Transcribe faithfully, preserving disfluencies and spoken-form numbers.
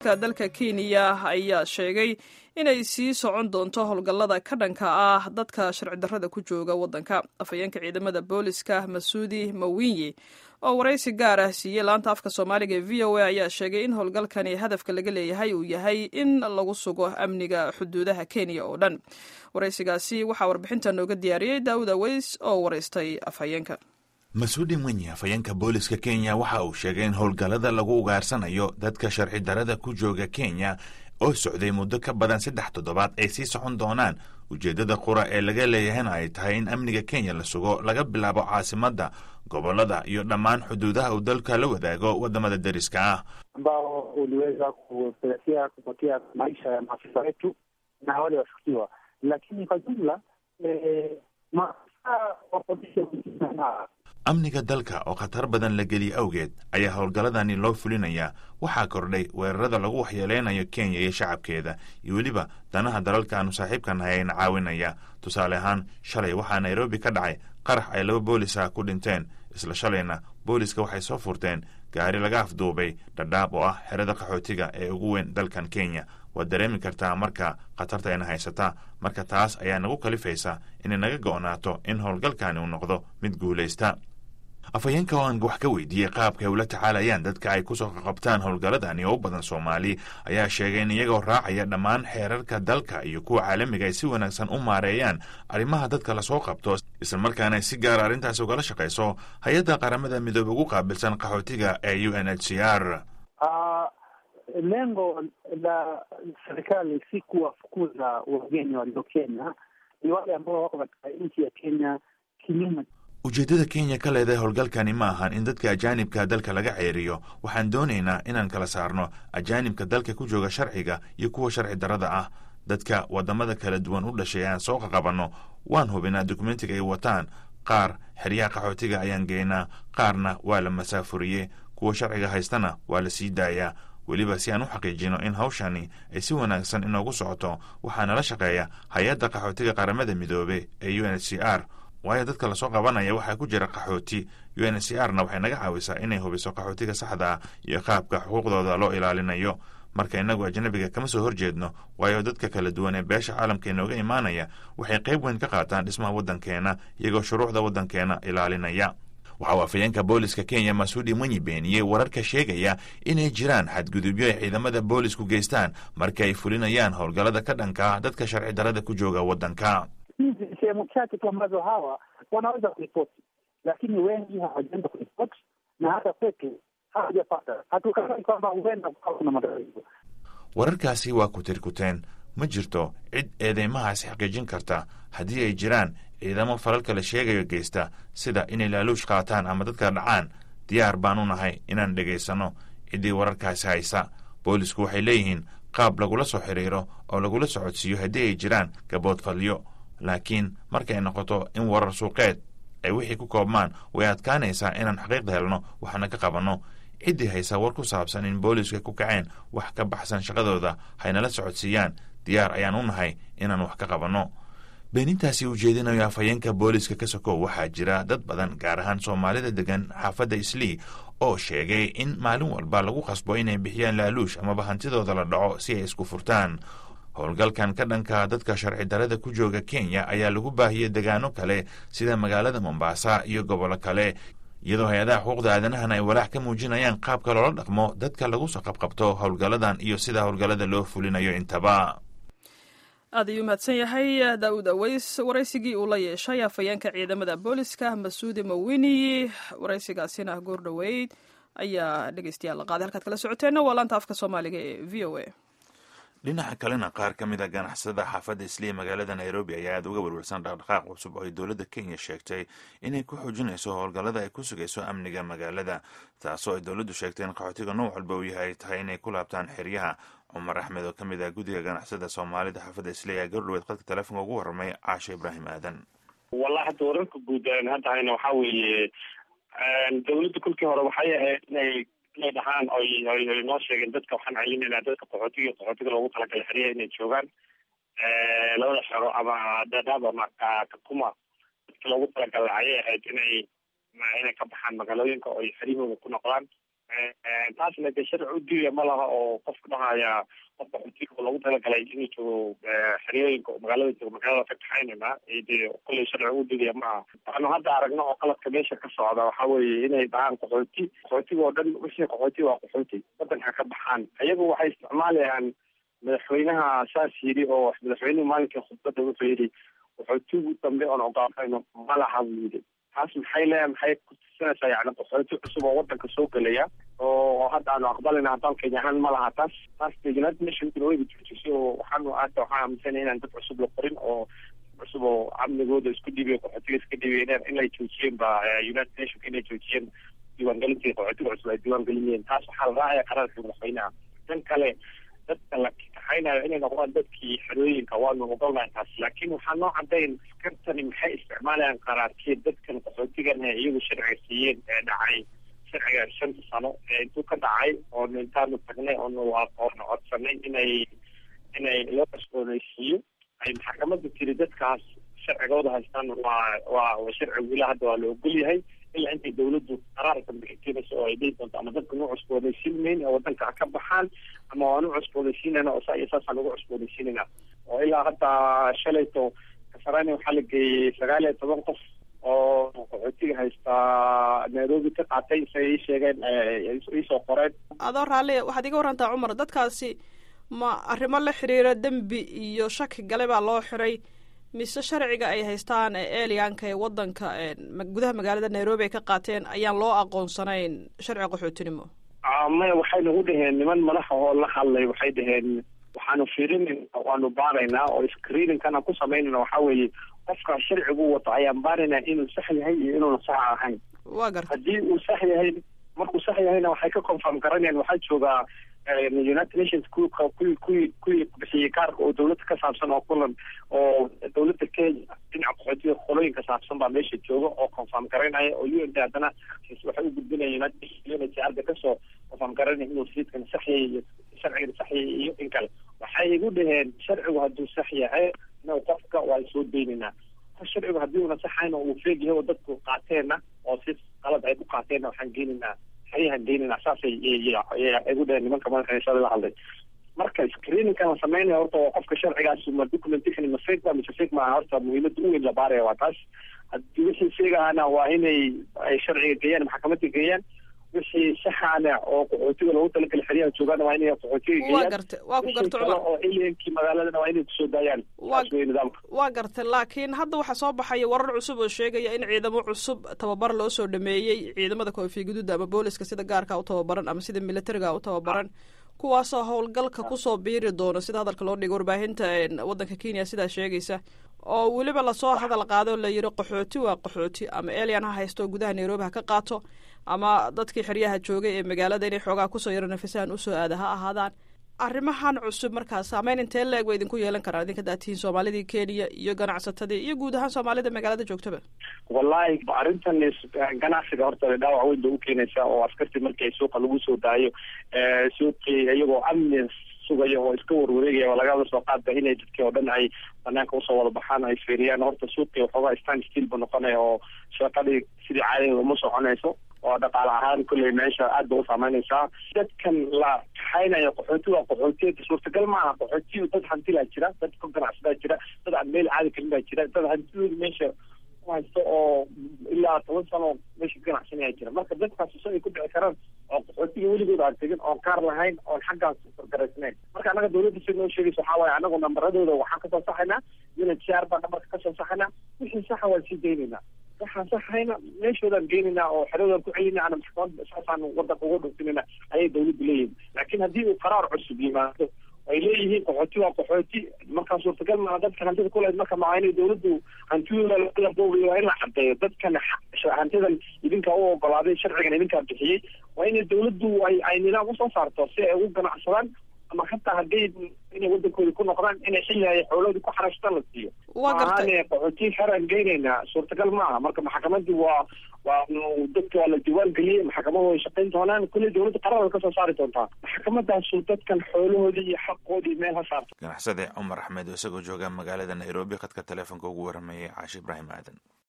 dalka Kenya ayaa sheegay inay sii socon doonto howlgallada ka dhanka ah dadka sharci darrada ku jooga waddanka. Afhayeenka ciidamada booliska Masudi Mawinyi oo waraysi gaar ah siiyey laanta afka Soomaaliga ee V O A ayaa sheegay in howlgalkani hadafka laga leeyahay uu yahay in lagu sugo amniga xuduudaha Kenya oo dhan. Waraysigaasi waxaa warbixinta nooga diyaariyey Daawud Aweys oo waraystay afhayeenka. Masudi Mwenye, afhayeenka booliska Kenya, waxa uu sheegay in howlgallada lagu ugaarsanayo dadka sharci darrada ku jooga Kenya oo socday muddo ka badan saddex toddobaad ay sii socon doonaan. Ujeeddada qura ee laga leeyahayna ay tahay in amniga Kenya la sugo laga bilaabo caasimadda, gobollada iyo dhammaan xuduudaha uu dalka la wadaago waddamada deriska ah, ambao uliweza kupelekea kupotea maisha ya maafisa wetu na wale washukiwa, lakini kwa jumla eh, maafisa wa polisi na amniga dalka oo khatar badan la geliyay awgeed ayaa howlgalladani loo fulinayaa. Waxaa kordhay weerarada lagu waxyeeleynayo Kenya iyo shacabkeeda, iyo weliba danaha dalalka aanu saaxiibka nahay ayna caawinaya. Tusaale ahaan, shalay waxaa Nairobi ka dhacay qarax ay laba boolis ah ku dhinteen. Isla shalayna booliska waxay soo furteen gaari laga afduubay Dadaab oo ah xerada qaxootiga ee ugu weyn dalkan Kenya. Waad dareemi kartaa marka khatarta ayna haysataa. Marka taas ayaa nagu kalifaysa inay naga go'naato in howlgalkani uu noqdo mid guulaysta. Afhayeenka oo aan wax ka weydiiyey qaabka ay ula tacaalayaan dadka ay ku soo qabtaan howlgalladani oo u badan Soomaali ayaa sheegay in iyagoo raacaya dhammaan xeerarka dalka iyo kuwa caalamiga ay si wanaagsan u maareeyaan arrimaha dadka lasoo qabto, islamarkaana ay si gaara arrintaas ugala shaqayso hay-adda qaramada midoobay ugu qaabilsan qaxootiga ee U N H C R. Lengo la serikali si kuwafukuza wageni walio Kenya, ni wale ambao wako katika nchi ya Kenya kinyume. Ujeeddada Kenya ka leedahay howlgalkani ma ahan in dadka ajaanibka dalka laga ceeriyo. Waxaan doonaynaa inaan kala saarno ajaanibka dalka ku jooga sharciga iyo kuwa sharci darrada ah. Dadka waddamada kala duwan u dhashay aan soo qaqabanno, waan hubinaa dokumentiga ay wataan. Qaar xeryaha qaxootiga ayaan geynaa, qaarna waa la masaafuriyey, kuwa sharciga haystana waa la sii daayaa. weliba si aan u xaqiijino in hawshani ay si wanaagsan inoogu socoto, waxaa nala shaqeeya hay-adda qaxootiga qaramada midoobe ee U N H C R. waayo dadka lasoo qabanaya waxaa ku jira qaxooti. U N H C R na waxay naga caawisaa inay hubiso qaxootiga saxda ah iyo qaabka xuquuqdooda loo ilaalinayo. marka inagu ajnabiga kama soo horjeedno, waayo dadka kala duwan ee beesha caalamka inooga imaanaya waxay qayb weyn ka qaataan dhismaha waddankeena iyagoo shuruucda waddankeena ilaalinaya. waxa uu afhayeenka booliska Kenya Masudi Mwenye beeniyey wararka sheegaya inay jiraan xadgudubyo ay ciidamada boolisku geystaan marka ay fulinayaan howlgallada ka dhanka dadka sharci darrada ku jooga waddanka. Sehemu chache tu ambazo hawa wanaweza kuripoti, lakini wengi hawajaenda kuripoti na hata kwetu hawajapata. Hatukatai kwamba huenda kuna matatizo. wararkaasi waa kutirkuteen. ma jirto cid eedeymahaasi xaqiijin karta. haddii ay jiraan ciidamo falalka la sheegayo geysta sida inay laaluush qaataan ama dadka dhacaan, diyaar baan u nahay inaan dhegaysanno ciddii wararkaasi haysa. boolisku waxay leeyihiin qaab lagula soo xiriiro oo lagula socodsiiyo haddii ay jiraan gaboodfalyo, laakiin markay noqoto in warar suuqeed ay wixii ku koobmaan way adkaanaysaa inaan xaqiiqda helno waxaana ka qabanno. ciddii haysa war ku saabsan in boolisku ay ku kaceen wax ka baxsan shaqadooda haynala socodsiiyaan, diyaar ayaan u nahay inaan wax ka qabanno. beenintaasi ujeedinayo afhayeenka booliska ka sokow waxaa jira dad badan, gaar ahaan Soomaalida degan xaafadda Islii, oo sheegay in maalin walba lagu qasbo inay bixiyaan laaluush amaba hantidooda la dhaco si ay isku furtaan. howlgalkan ka dhanka dadka sharci darrada ku jooga Kenya ayaa lagu baahiyey degaano kale sida magaalada Mombasa iyo gobollo kale, iyadoo hay-adaha xuquuqda aadanahan ay walaac ka muujinayaan qaabka loola dhaqmo dadka lagu soo qabqabto howlgalladan iyo sida howlgallada loo fulinayo intaba. aad ayuu mahadsan yahay Daawud Aweys waraysigii uu la yeeshay afhayeenka ciidamada booliska Masudi Mawinyi. waraysigaasina goor dhoweyd ayaa dhegeystayaal la qaaday. halkaad kala socoteenna waa laanta afka Soomaaliga ee V O A. dhinaca kalena qaar ka mid a ganacsada xaafadda Islii magaalada Nairobi ayaa aad uga warwarsan dhaqdhaqaaq cusub oo ay dowladda Kenya sheegtay inay ku xoojinayso howlgallada ay ku sugayso amniga magaalada, taasoo ay dowladdu sheegtay in qaxootiga nooc walba uu yahay tahay inay ku laabtaan xeryaha. Cumar Axmed oo ka mid ah guddiga ganacsada Soomaalida xaafadda Islii ayaa gordhoweed qadka telefoonka ugu warramay Caasha Ibraahim Aadan. wallahi hadda wararka guud hadda hayna waxaa weeye dowladda kulkii hore waxay ahayd inay inay dhahaan oy oy noo sheegeen dadka waxaan cayinaynaa dadka qaxootiga qaxootiga loogu talagalay xeryaha inay joogaan labada xero ama Dadaab ama Kakuma. dadka loogu talagalay ayay ahayd inay inay ka baxaan magaalooyinka oo ay xeryahooda ku noqdaan. taasna dee sharci udiiya ma laha oo qofka dhahaya qofka qaxootiga lagu talagalay inuu joogo xeriyooyinka magaalada joogo magaalada ka kaxaynayna dee kulley sharci udiiya ma aha waxaanu hadda aragno oo qaladka meesha ka socda waxaa weeye inay dhahaan qaxooti qaxootiga oo dhan wixii qaxooti waa qaxooti wadanka ka baxaan iyagu waxay isticmaalayaan madaxweynaha saas yidhi oo madaxweynuhu maalinkii khudbada wuxuu yidhi qaxootigu dambe oon ogaanayno ma laha buu yidhi taas maxay leeyahay maxay kutusinaysaa yani qaxooti cusub oo wadanka soo gelaya oo hadda aanu aqbalina haddaan kenya ahaan ma laha taas taas united nationkuna wayba joojisay oo waxaanu hadda waxaan aaminsanay inaan dad cusub la qorin oo cusub oo amnigooda isku dhibiyo qaxootiga iska dhibiyo inay joojiyeen ba united nationka inay joojiyeen diiwaangelintii qaxootiga cusub ay diiwaangelinayeen taas waxaa la raacaya qaraarka madaxweynaha tan kale dadka la kaxaynayo inay noqdaan dadkii xerooyinka waanu ogolnahay taas laakiin waxaa noo cadayn askartani maxay isticmaalayaan qaraarkeed dadkan qaxootigan ee iyagu sharciga siiyeen ee dhacay sharciga shanta sano ee intuu ka dhacay oonu intaanu tagnay oonu oonu codsanay inay inay loo cusboonaysiiyo ay maxkamadda tiri dadkaas sharcigooda haystaan waa waa sharcigu ilaa hadda waa la ogol yahay ilaa intay dawladdu qaraarka bixinayso oo ay dhihi doonto ama dadka nu cusboonaysiinmayn oo wadanka ka baxaan ama waanu cusboonaysiinayna oo saa iyo saasaan ugu cusboonaysiinayna oo ilaa hadda shalayto kasarani waxaa la geeyey sagaal iyo toban qof oo qaxootiga haystaa nairobi ka qaatay say ii sheegeen iisoo qoreen adoo raalli waxaad iga warantaa cumar dadkaasi ma arrimo la xiriira dembi iyo shaki gale baa loo xiray mise sharciga ay haystaan eeliyaanka ee wadanka gudaha magaalada nairobi ay ka qaateen ayaan loo aqoonsanayn sharci qaxootinimo maya waxay nagu dhaheen niman madaxa oo la hadlay waxay dhaheen waxaanu fiirinayna waanu baaraynaa oo screeningkana ku samaynayna waxaa weeye qofka sharcigu wato ayaan baaraynaa inuu sax yahay iyo inuuna sax ahayn waa garta haddii uu sax yahay markuu sax yahayna waxay ka confirm garanayaan waxaa joogaa united nations ku kuwii kuwii kuwii bixiyey kaarka oo dawladda ka saabsan oo kulan oo dawladda kenya dhinaca qaxootiga qolooyinka saabsan baa meesha jooga oo confirm garanaya oo u n d haddana waxay u gudbinaya united nations arda kasoo confirm garanaya inuu siidkan sax yahay iyo sharcigan sax yahay iyo in kale waxay igu dhaheen sharcigu hadduu sax yahay na qofka waa soo deynaynaa sharcigu haddii una saxayna uu feeg yahay oo dadku qaateenna oo si qalad ay ku qaateenna waxaan geenaynaa xayahan geynayna saasay igu dhaheen nimanka madaxeysada la hadlay marka screeningkan la sameynaya horta waa qofka sharcigaas ma documentation ma fake ba mise fake maaha horta muhiimada u weyn la baaraya waa taas haddii wixii feegahana waa inay ay sharciga geeyaan maxkamadda geeyaan wixii saxaana oo qaxootiga loogu talagalay xeryaha joogaana waa inay qaxootiga geeyaan waa garta waa ku garta cumar oo alienkii magaaladana waa inay kusoo daayaan saas wey nidaamka waa garta laakiin hadda waxaa soo baxaya warar cusub oo sheegaya in ciidamo cusub tababar loo soo dhameeyey ciidamada koofi guduuda ama booliska sida gaarka u tababaran ama sida militariga u tababaran kuwaasoo howlgalka kusoo biiri doono sida hadalka loo dhigo warbaahinta wadanka kenya sidaa sheegaysa oo weliba lasoo hadal qaado la yiri qaxooti waa qaxooti ama alien ha haysto gudaha nairobi ha ka qaato ama dadkii xeryaha joogay ee magaalada inay xoogaa kusoo yaro nafisaan usoo aada ha ahaadaan arrimahan cusub markaas saameyn intee leeg way idinku yeelan karaan idinka daatihiin soomaalidii kenya iyo ganacsatadii iyo guud ahaan soomaalida magaalada joogtaba wallahi arrintan ganacsiga horta dhaawac weyn bay u keenaysaa oo askartii markii ay suuqa lagu soo daayo suuqii iyagoo amni sugaya oo iska warwareegaya oo lagala soo qaadba inay dadkii oo dhan ay banaanka usoo wada baxaan ay fiiriyaan horta suuqii waxoogaa stand still bu noqonaya oo shaqadii sidii caadiga uma soconayso oo dhaqaale ahaan kulley meesha aad ba u saameynaysaa dadkan la kaxaynayo qaxooti waa qaxootiyeeda suurtagal maaha qaxootiyu dad hantilaa jira dad ku ganacsadaa jira dad aan meel caadi karin baa jira dad hantidooda meesha ku haysto oo ilaa toban sano meesha ku ganacsanaya jira marka dadkaas iso ay ku dhici karaan oo qaxootiga weligood aan tegin oon kaar lahayn oon xaggaas garaysnayn marka annaga dawladda si noo sheegaysa waxaa waaye anagu nambaradooda waxaan kasoo saxaynaa unit c r baan nambarka kasoo saxaynaa wixii saxa waan sii daynaynaa waxaan saxayna meeshoodaan geenaynaa oo xeradaan ku celinaa ana maxkamada saasaan wadanka uga dhuntinayna ayay dawladdu leeyihin laakiin haddii uu qaraar cusub yimaado ay leeyihiin qaxooti waa qaxooti markaa suurtagal maa dadka hantida kuleed marka maa inay dawladdu hantidooda laboogayo waa in la cadeeyo dadkan hantidan idinkaa u ogolaaday sharcigan idinkaa bixiyey waa inay dawladdu ay ay nidaam usoo saarto si ay ugu ganacsadaan ama hataa hadday inay wadankoodi ku noqdaan inay xilli ay xooloodi ku xarashtaan la siiyo maaane qaxooti xeraan geynaynaa suurtagal maaha marka maxkamadii waa waa dadka waa la diiwaan geliyey maxkamadu way shaqayn doonaan kulley dawladda qarar way kasoo saari doontaa maxkamadaasu dadkan xoolahoodii iyo xaqoodii meel ha saarto ganacsade cumar axmed oo isagoo jooga magaalada nairobi khadka teleefonka ugu waramayay caashi ibraahim aadan